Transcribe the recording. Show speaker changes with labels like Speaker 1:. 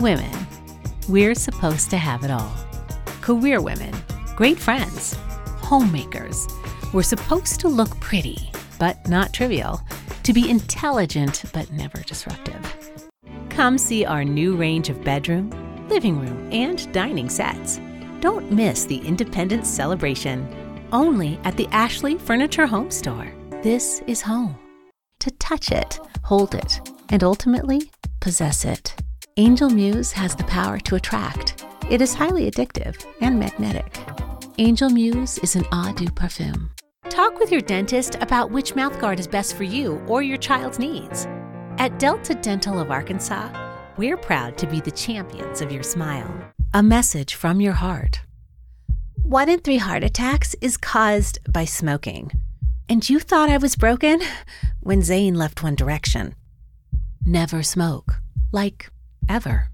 Speaker 1: Women. We're supposed to have it all. Career women, great friends, homemakers. We're supposed to look pretty, but not trivial, to be intelligent, but never disruptive. Come see our new range of bedroom, living room, and dining sets. Don't miss the Independence celebration, only at the Ashley Furniture Home Store. This is home. To touch it, hold it, and ultimately possess it. Angel Muse has the power to attract. It is highly addictive and magnetic. Angel Muse is an eau de parfum. Talk with your dentist about which mouthguard is best for you or your child's needs. At Delta Dental of Arkansas, we're proud to be the champions of your smile. A message from your heart. 1 in 3 heart attacks is caused by smoking. And you thought I was broken? When Zayn left One Direction. Never smoke. Like, ever.